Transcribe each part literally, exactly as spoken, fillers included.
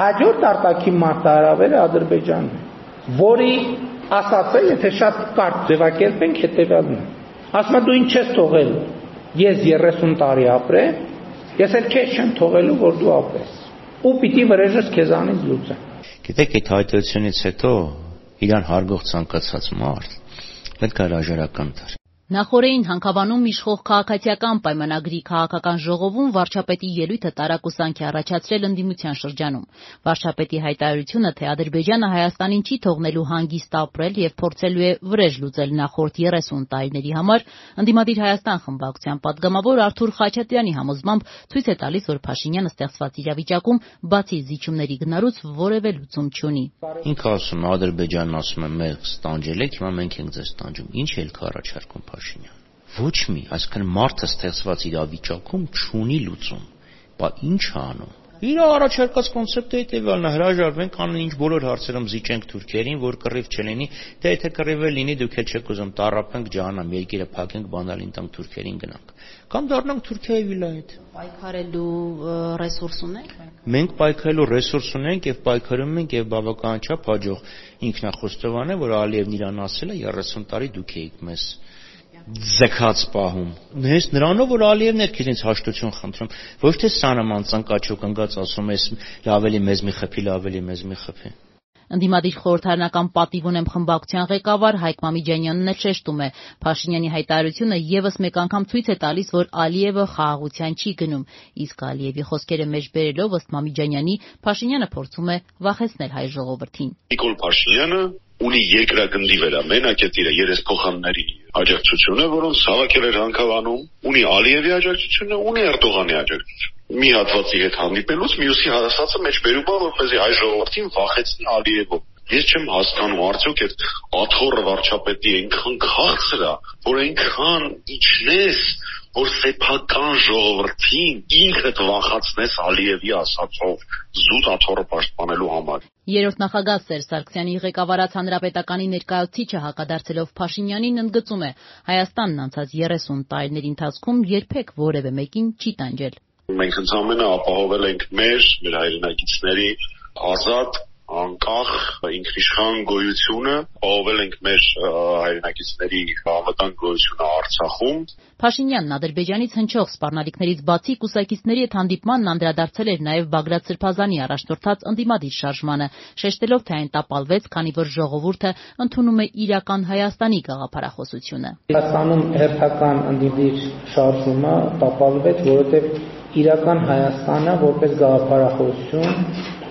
Հաջորդ արտաքին մարտահրավերը Ադրբեջանն է, որի ասածը, եթե շատ կարճ ձևակերպենք, հետևյալն է. ասում է դու ինչ ես թողել, ես երեսուն տարի ապրեմ, ես էլ քեզ չեմ թողելու, որ դու ապրես, ու պիտի վրեժս քեզանից լուծեմ։ Գիտեք, այդ հայտարարությունից հետո իրան հարգող ցանկացած մարդ պետք է հրաժարական տար։ Նախօրեին Հանքավանում իշխող քաղաքացիական պայմանագրի քաղաքական ժողովում վարչապետի ելույթը տարակուսանք է առաջացրել ընդդիմության շրջանում։ Վարչապետի հայտարարությունը, թե Ադրբեջանը Հայաստանին չի թողնելու հանգիստ ապրել եւ փորձելու է վրեժ լուծել նախորդ երեսուն տարիների համար, ընդդիմադիր Հայաստան խմբակցության падգամավոր Արթուր Խաչատրյանի համոզմամբ ցույց է տալիս, որ Փաշինյանը ստեղծված իրավիճակում բացի զիջումների գնալուց որևէ լուծում չունի։ Ինքը ասում է, Ադրբեջանն ասում է, մենք ստանջել ենք, հիմա մենք ենք ձեզ ստանջում։ Ինչ ելք առաջարկում Փաշինյան։ Ոչ մի, այսինքն մարդը ստեղծված իրավիճակում չունի լուծում։ Բա ինչ է անում։ Իր առաջարկած կոնցեպտը հետևյալն է, հրաժարվենք անեն ինչ բոլոր հարցերում զիջենք թուրքերին, որ կռիվ չլինի, դե եթե կռիվ լինի, դուք էլ չեք ուզում տառապենք, ջահանամ, երկիրը փակենք, բանալին տանք թուրքերին գնանք։ Կամ դառնանք Թուրքիայի վիլայետ։ Պայքարելու ռեսուրս ունենք։ Մենք պայքարելու ռեսուրս ունենք եւ պայքարում ենք եւ բավականաչափ հաջող ինքնախոստովան է, որ Ալիևն իրան ասել է երեսուն տարի դուք եք մեզ ձգած պահում։ Հենց նրանով որ Ալիևն էր քիզից հաշտություն խնդրում, ոչ թե սա նման ծնկաչոք ընկած ասում ես ավելի մեզ մի խփի, ավելի մեզ մի խփի։ Ընդդիմադիր խորհրդարանական պատիվ ունեմ խմբակցության ղեկավար Հայկ Մամիջանյանն էլ շեշտում է. Փաշինյանի հայտարարությունը եւս մեկ անգամ ցույց է տալիս, որ Ալիևը խաղաղության չի գնում, իսկ Ալիևի խոսքերը մեջ բերելով ըստ Մամիջանյանի, Փաշինյանը փորձում է վախեցնել հայ ժողովրդին։ Նիկոլ Փաշինյանը ունի երկրագնդի վերամենակ այդ իր երեսփոխանների աջակցությունը, որոնց հավաքել էր Հանքավանում, ունի Ալիևի աջակցությունը, ունի Էրդողանի աջակցությունը։ Մի հատվածի հետ հանդիպելուց մյուսի հասածը մեջ բերում է, որպեսզի հայ ժողովրդին վախեցնի Ալիևով։ Ես չեմ հասկանում, արդյոք այդ աթոռը վարչապետի այնքան քաղցր է, որ այնքան իջնես, որ սեփական ժողովրդին ինքդ վախացնես Ալիևի ասածով զուտ աթոռը պաշտպանելու համար։ Երրորդ նախագահ Սերժ Սարգսյանի ղեկավարած հանրապետականի ներկայացուցիչը հակադարձելով Փաշինյանին ընդգծում է. Հայաստանն անցած երեսուն տարիների ընթացքում երբեք որևէ մեկին չի տանջել։ Մենք ընդհանրապես ապահովել ենք մեր, մեր հայրենակիցների ազատ, անկախ, ինքնիշխան գոյությունը, ապահովել ենք մեր հայրենակիցների անվտանգ գոյությունը Արցախում։ Փաշինյանն Ադրբեջանից հնչող սպառնալիքներից բացի կուսակիցների հետ հանդիպմանն անդրադարձել էր նաև Բագրատ Սրբազանի առաջնորդած ընդդիմադիր շարժմանը, շեշտելով, թե այն տապալվեց, քանի որ ժողովուրդը ընդունում է իրական Հայաստանի գաղափարախոսությունը։ Հայաստանում հերթական ընդդիմադիր շարժումը տապալվեց, որովհետև իրական Հայաստանը որպես գաղափարախոսություն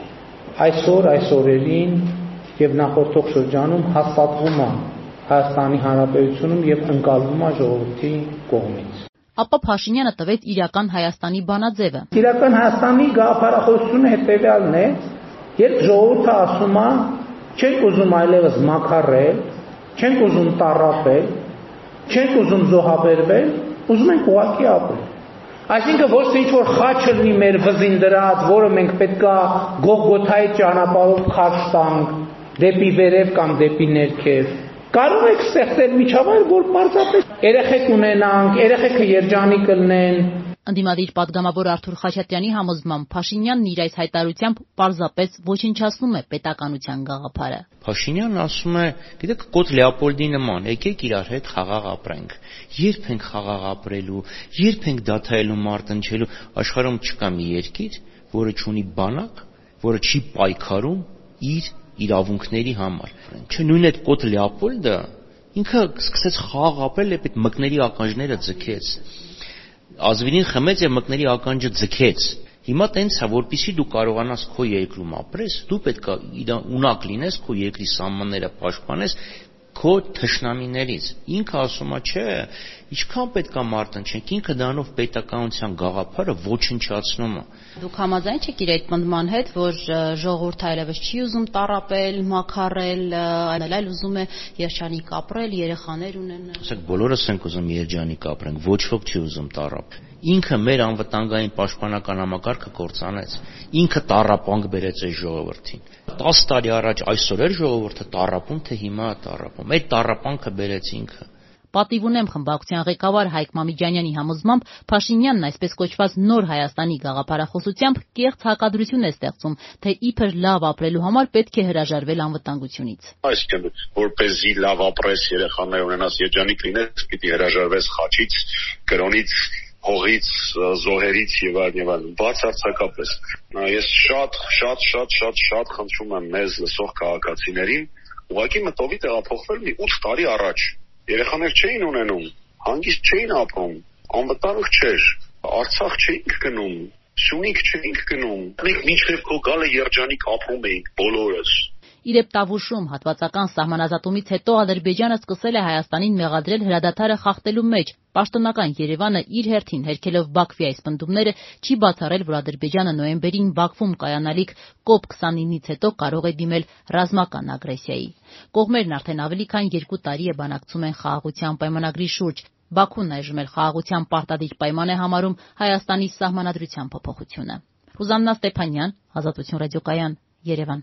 այսօր այս օրերին եւ նախորդող շրջանում հաստատվում է Հայաստանի Հանրապետությունում եւ ընկալվում է ժողովրդի կողմից։ Ապա Փաշինյանը տվեց իրական Հայաստանի բանաձևը։ Իրական Հայաստանի գաղափարախոսությունը հետեւյալն է, երբ ժողովուրդը ասում է, չենք ուզում այլևս մաքարել, չենք ուզում տառապել, չենք ուզում զոհաբերվել, ուզում ենք ուղղակի ապրել։ Այսինքն ոչ թե ինչ-որ խաչը լինի մեր վզին դրած, որը մենք պետքա Գողգոթայի ճանապարհով քարշ տանք դեպի վերև կամ դեպի ներքև։ Կարող եք ստեղծել միջավայր, որ պարզապես երեխեք ունենանք, երեխեքը երջանիկ կլինեն։ Ընդդիմադիր падգամավոր Արթուր Խաչատրյանի համոզմամբ Փաշինյանն իր այս հայտարարությամբ պարզապես ոչնչացնում է պետականության գաղափարը։ Փաշինյանն ասում է, գիտեք, Կոտ Լեոպոլդի նման, եկեք իրար հետ խաղաղ ապրենք։ Երբ ենք խաղաղ ապրելու, երբ ենք դադարելու մարտնչելու, աշխարհում չկա մի երկիր, որը չունի բանակ, որը չի պայքարում իր իրավունքների համար։ Չէ, նույն այդ Կոտ Լեոպոլդը ինքը սկսեց խաղաղ ապրել, երբ այդ մկների ականջները ձգեց։ Ազվինին խմեց եւ մկների ականջը ձգեց։ Հիմա տենց է, որպեսզի դու կարողանաս քո երկրում ապրես, դու պետք է ունակ լինես, քո երկրի սահմանները պաշտպանես քո թշնամիներից։ Ինքը ասում է, չէ, ինչքան պետք է մարտնչենք, ինքը դրանով պետականության գաղափարը ոչնչացնում է։ Դուք համաձայն չեք իր այդ պնդման հետ, որ ժողովուրդը այլևս չի ուզում տառապել, մաքարել, այլ ուզում է երջանիկ ապրել, երեխաներ ունենալ։ Ասեք, բոլորս ենք ուզում երջանիկ ապրենք, ոչ ոք չի ուզում տառապել։ Ինքը մեր անվտանգային պաշտպանական համակարգը կործանեց։ Ինքը տառապանք բերեց այս ժողովրդին։ տասը տարի առաջ այսօր էր ժողովուրդը տառապում, թե հիմա է տառապում։ Այդ տառապանքը բերեց ինքը։ Պատիվ ունեմ խմբակցության ղեկավար Հայկ Մամիջանյանի համոզմամբ Փաշինյանն այսպես կոչված նոր Հայաստանի գաղափարախոսությամբ կեղծ հակադրություն է ստեղծում, թե իբր լավ ապրելու համար պետք է հրաժարվել անվտանգությունից։ Այսինքն, որպեսզի լավ ապրես, երեխաներ ունենաս, երջանիկ լինես, պիտի հրաժարվես խաչից, կրոնից, հողից, զոհերից եւ այլն եւ այլն, բացարձակապես։ Ես շատ, շատ, շատ, շատ, շատ խնդրում եմ մեզ լսող քաղաքացիներին ուղղակի մտովի տեղափոխվել մի ութ տարի առաջ։ Երեխաներ չէին ունենում, հանգիստ չէին ապրում, անվտանգ չէր, Արցախ չէինք գնում, Սյունիք չէինք գնում։ Մենք մինչև քո գալը երջանիկ ապրում էինք բոլորս։ Իրեպ Տավուշում հատվածական սահմանազատումից հետո Ադրբեջանը սկսել է Հայաստանին մեղադրել հրադադարը խախտելու մեջ։ Պաշտոնական Երևանը իր հերթին հերքելով Բաքվի այս պնդումները չի բացառել, որ Ադրբեջանը նոյեմբերին Բաքվում կայանալիք կոպ քսանինից հետո կարող է դիմել ռազմական ագրեսիայի։ Կողմերն արդեն ավելի քան երկու տարի է բանակցում են խաղաղության պայմանագրի շուրջ։ Բաքուն այժմ էլ խաղաղության պարտադիր պայման է համարում Հայաստանի սահմանադրության փոփոխությունը։ Ռուզաննա Ստեփանյան, Ազատություն ռադիոկայան, Երևան։